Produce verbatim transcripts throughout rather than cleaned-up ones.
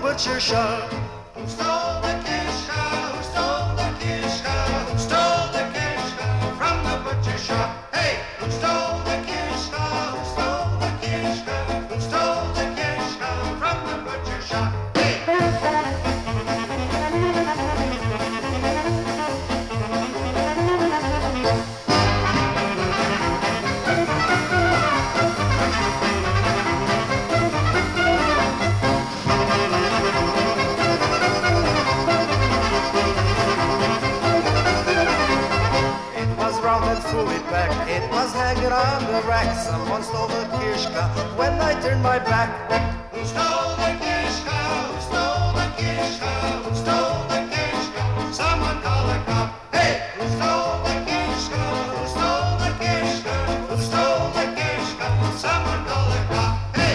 butcher shop. Who stole the kishka? Who stole the kishka? Who stole the kishka from the butcher shop? Hey, who stole the kishka? Who stole the kishka? Who stole the kishka from the butcher shop? Hey. Threw it back, it was hanging on the rack. Someone stole the kishka when I turned my back. Who stole the kishka? Who stole the kishka? Who stole the kishka? Someone call a cop. Hey! Who stole the kishka? Who stole the kishka? Who stole the kishka? Someone call a cop. Hey!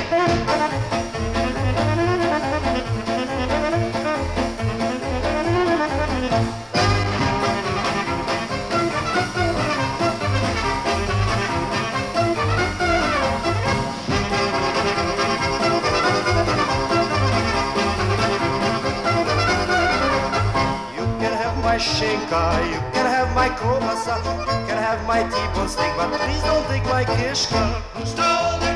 My shinka, you can have my kromasa, you can have my T-bone steak, but please don't take my kishka. Who stole the